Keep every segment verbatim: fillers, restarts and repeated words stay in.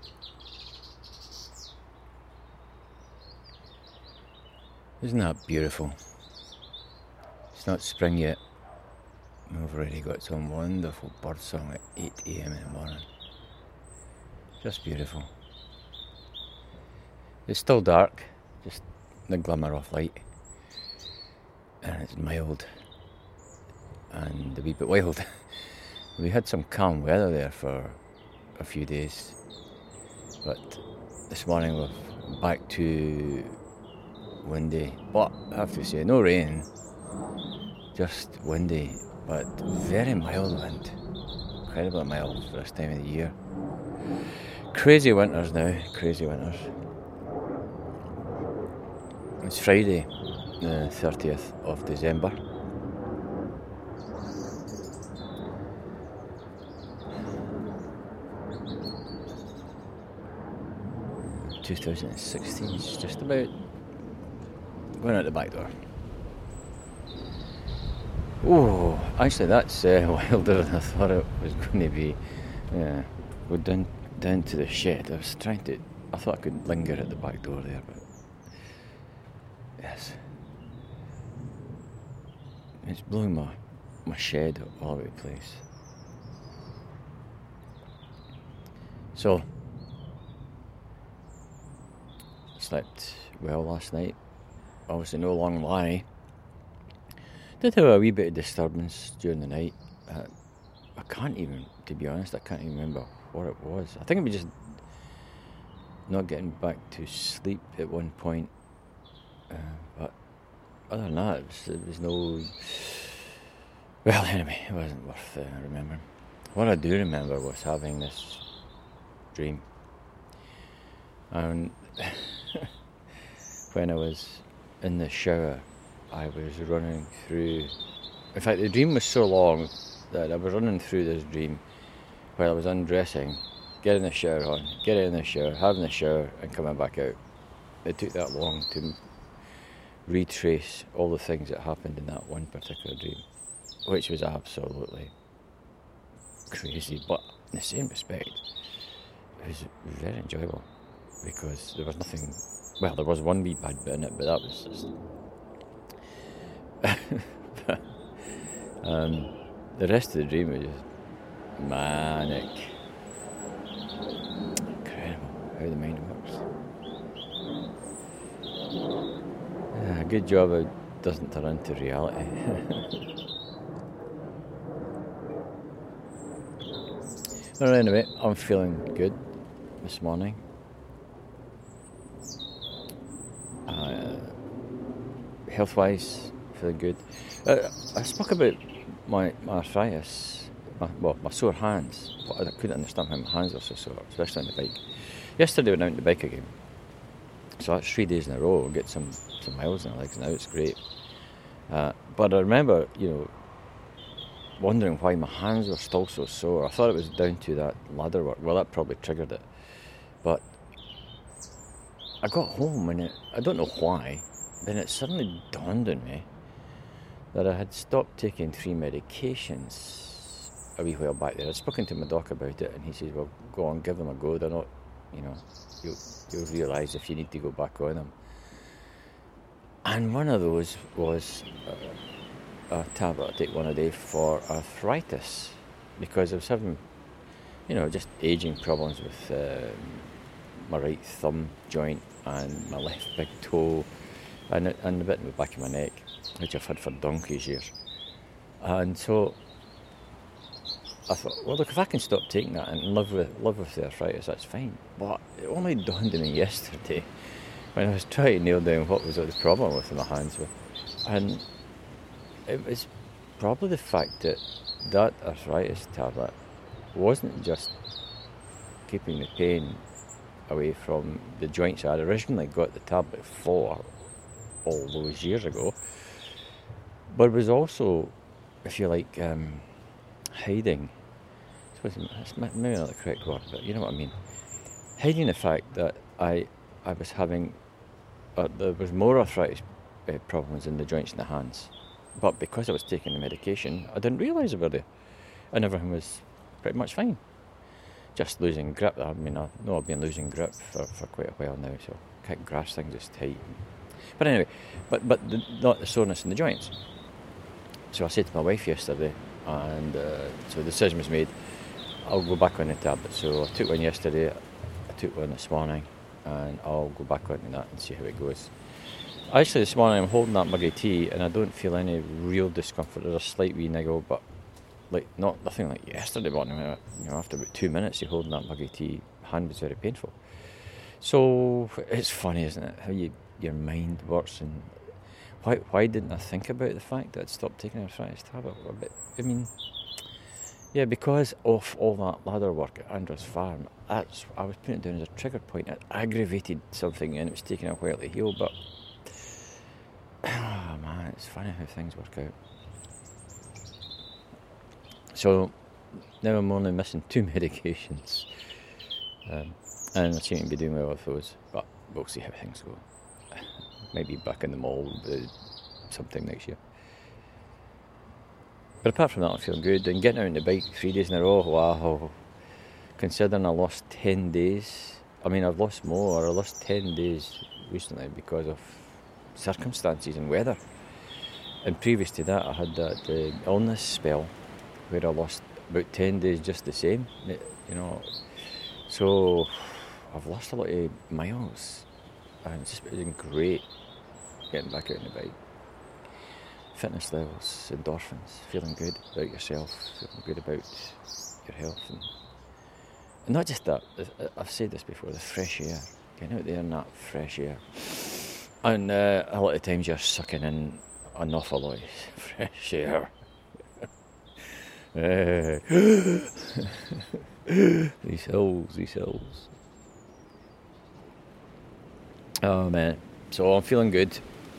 Isn't that beautiful? It's not spring yet. We've already got some wonderful bird song at eight a.m. in the morning. Just beautiful. It's still dark, just the glimmer of light. And it's mild and a wee bit wild. We had some calm weather there for a few days, but this morning we're back to windy. But I have to say, no rain, just windy, but very mild wind. Incredibly mild for this time of the year. Crazy winters now, crazy winters. It's Friday, the thirtieth of December. twenty sixteen, it's just about going out the back door. Oh, actually that's uh, wilder than I thought it was going to be. Yeah, we're down, down to the shed. I was trying to, I thought I could linger at the back door there, but yes. It's blowing my, my shed all over the place. So, slept well last night. Obviously no long lie. Did have a wee bit of disturbance during the night. Uh, I can't even, to be honest, I can't even remember what it was. I think it was just not getting back to sleep at one point. Uh, but other than that, it was, there was no... Well, anyway, it wasn't worth uh, remembering. What I do remember was having this dream. And when I was in the shower, I was running through... In fact, the dream was so long that I was running through this dream while I was undressing, getting the shower on, getting in the shower, having the shower and coming back out. It took that long to retrace all the things that happened in that one particular dream, which was absolutely crazy, but in the same respect, it was very enjoyable because there was nothing... Well, there was one wee bad bit in it, but that was just... um, the rest of the dream was just manic. Incredible how the mind works. Yeah, good job it doesn't turn into reality. Well, anyway, I'm feeling good this morning. Uh, health-wise, feeling good. Uh, I spoke about my, my arthritis, my, well, my sore hands, but I couldn't understand how my hands were so sore, especially on the bike. Yesterday I went out on the bike again, so that's three days in a row. I'll get some, some miles in the legs now, it's great. Uh, but I remember, you know, wondering why my hands were still so sore. I thought it was down to that ladder work. Well, that probably triggered it. But I got home and it, I don't know why, then it suddenly dawned on me that I had stopped taking three medications a wee while back there. I'd spoken to my doc about it and he says, well, go on, give them a go. They're not, you know, you'll, you'll realise if you need to go back on them. And one of those was a, a tablet I take one a day for arthritis because I was having, you know, just ageing problems with uh, my right thumb joint and my left big toe and, and a bit in the back of my neck, which I've had for donkey's years. And so I thought, well, look, if I can stop taking that and live with live with the arthritis, that's fine. But it only dawned on me yesterday when I was trying to nail down what was the problem with my hands were. And it was probably the fact that that arthritis tablet wasn't just keeping the pain away from the joints I had originally got the tablet for all those years ago, but it was also, if you like, um, hiding. It's maybe not the correct word, but you know what I mean. Hiding the fact that I I was having, uh, there was more arthritis uh, problems in the joints in the hands, but because I was taking the medication, I didn't realise they were there, and everything was pretty much fine. just losing grip. I mean, I know I've been losing grip for, for quite a while now, so I can't grasp things as tight. But anyway, but but the, not the soreness in the joints. So I said to my wife yesterday, and uh, so the decision was made, I'll go back on the tablet. So I took one yesterday, I took one this morning, and I'll go back on that and see how it goes. Actually, this morning I'm holding that mug of tea, and I don't feel any real discomfort. There's a slight wee niggle, but like not nothing like yesterday morning. You know, after about two minutes of holding that mug of tea, hand was very painful. So it's funny, isn't it, how you your mind works, and why why didn't I think about the fact that I'd stopped taking an arthritis tablet? But, I mean, yeah, because of all that ladder work at Andrews Farm, that's I was putting it down as a trigger point. It aggravated something, and it was taking a while to heal. But oh man, it's funny how things work out. So now I'm only missing two medications, um, and I seem to be doing well with those. But we'll see how things go. Maybe back in the mall uh, sometime next year. But apart from that, I'm feeling good. And getting out on the bike three days in a row, wow. Considering I lost ten days, I mean, I've lost more. I lost ten days recently because of circumstances and weather. And previous to that, I had that uh, illness spell where I lost about ten days just the same, you know. So I've lost a lot of miles. And it's just been great getting back out on the bike. Fitness levels, endorphins, feeling good about yourself, feeling good about your health. And, and not just that, I've said this before, the fresh air. Getting out there in that fresh air. And uh, a lot of times you're sucking in an awful lot of fresh air. These hills, these hills. Oh man, so I'm feeling good.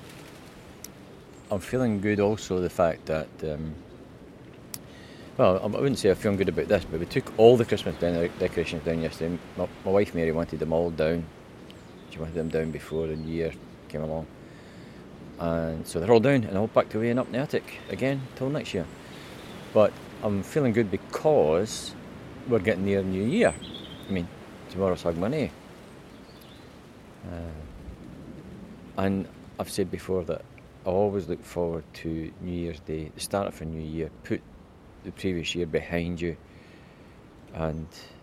I'm feeling good also the fact that, um, well, I wouldn't say I'm feeling good about this, but we took all the Christmas decorations down yesterday. My, my wife Mary wanted them all down. She wanted them down before the new year came along. And so they're all down and all packed away and up in the attic again till next year. But I'm feeling good because we're getting near New Year. I mean, tomorrow's Hogmanay. Uh, and I've said before that I always look forward to New Year's Day, the start of a new year, put the previous year behind you and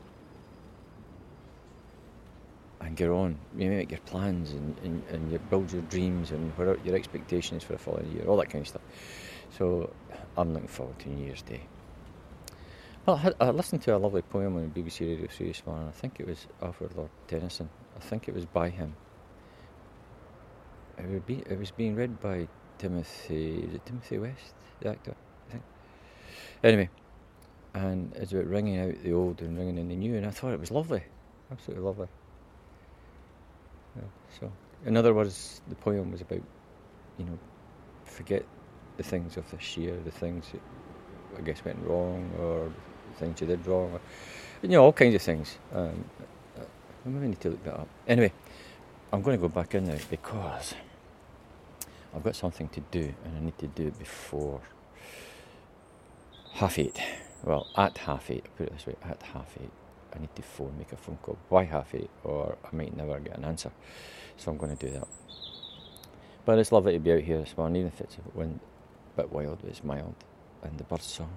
and get on. You make your plans and, and, and you build your dreams and what your expectations for the following year, all that kind of stuff. So I'm looking forward to New Year's Day. Well, I, had, I listened to a lovely poem on B B C Radio three this morning. I think it was Alfred Lord Tennyson. I think it was by him. It, would be, it was being read by Timothy, is it Timothy West, the actor, I think? Anyway, and it's about ringing out the old and ringing in the new, and I thought it was lovely, absolutely lovely. Yeah, so, in other words, the poem was about, you know, forget the things of this year, the things that I guess went wrong, or the things you did wrong, or, you know, all kinds of things. Um, I maybe need to look that up. Anyway, I'm going to go back in now because I've got something to do and I need to do it before half eight. Well, at half eight, put it this way, at half eight I need to phone, make a phone call. Why half eight? Or I might never get an answer. So I'm going to do that. But it's lovely to be out here this morning, even if it's a wind, a bit wild, but it's mild. And the birds song.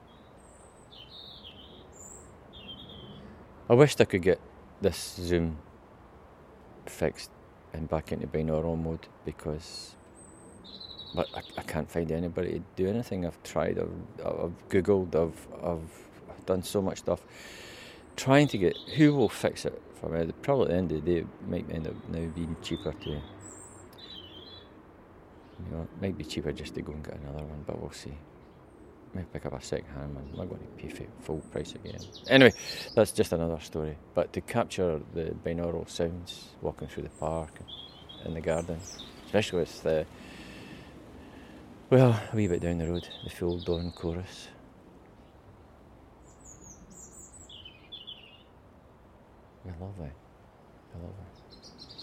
I wished I could get this Zoom fixed and back into binaural mode because but I, I can't find anybody to do anything. I've tried, I've, I've googled, I've, I've done so much stuff trying to get who will fix it for me. Probably at the end of the day it might end up now being cheaper to, you know, it might be cheaper just to go and get another one, but we'll see. Maybe pick up a second hand one. I'm not going to pay for full price again. Anyway, that's just another story. But to capture the binaural sounds walking through the park and in the garden, especially with the, well, a wee bit down the road, the full dawn chorus. They're lovely. They're lovely.